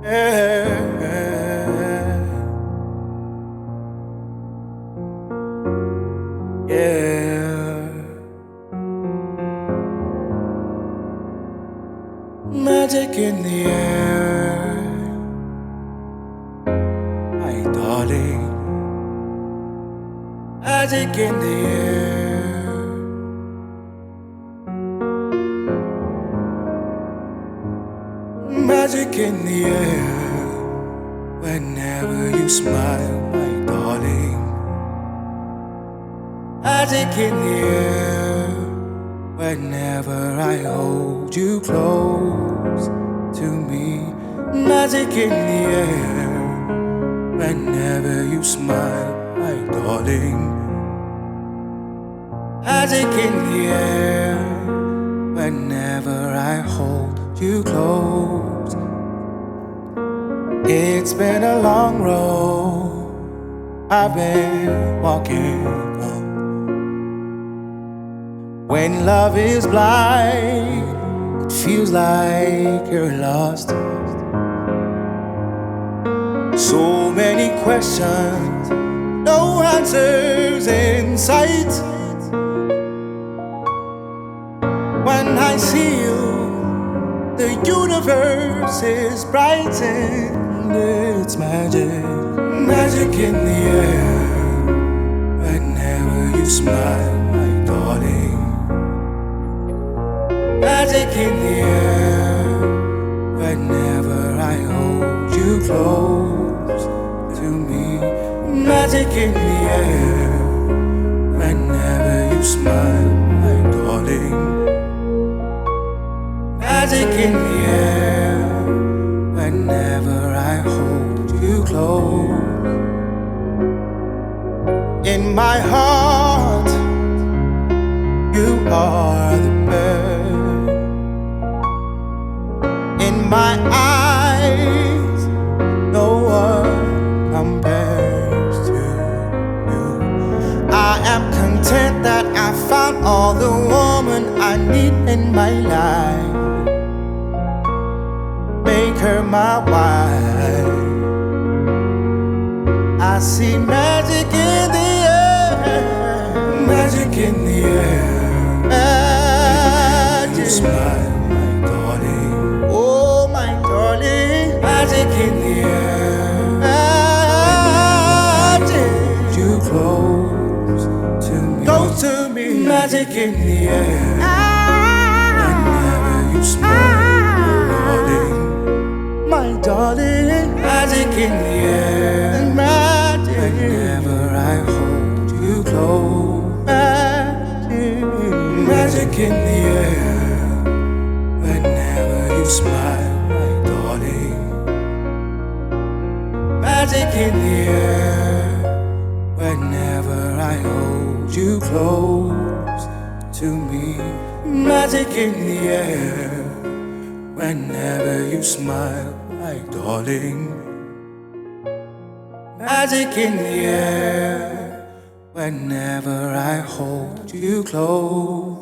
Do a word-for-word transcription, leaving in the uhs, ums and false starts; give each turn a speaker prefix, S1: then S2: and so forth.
S1: Yeah, magic in the air, my darling. Magic in the air, magic in the air. Whenever you smile, my darling. Magic in the air, whenever I hold you close to me. Magic in the air, whenever you smile, my darling. Magic in the air, whenever I hold you close. It's been a long road I've been walking on. When love is blind, it feels like you're lost. So many questions, no answers in sight. When I see you, the universe is bright and it's magic, magic in the air. Whenever you smile, my darling. Magic in the air, whenever I hold you close to me. Magic in the air, whenever you smile, my darling. Magic in the air, whenever I hold you close. In my heart, you are the bird. In my eyes, no one compares to you. I am content that I found all the woman I need in my life. Make her my wife. I see magic in the air, magic in the air. Magic. You smile, my darling. Oh, my darling. Magic in the air. Magic. You close to me. Close to me. Magic in the air. Whenever you smile, darling. My darling, magic in the air, magic. Whenever I hold you close, magic, magic in the air. Whenever you smile, my darling. Magic in the air, whenever I hold you close to me. Magic in the air, whenever you smile, my darling. Magic in the air, whenever I hold you close.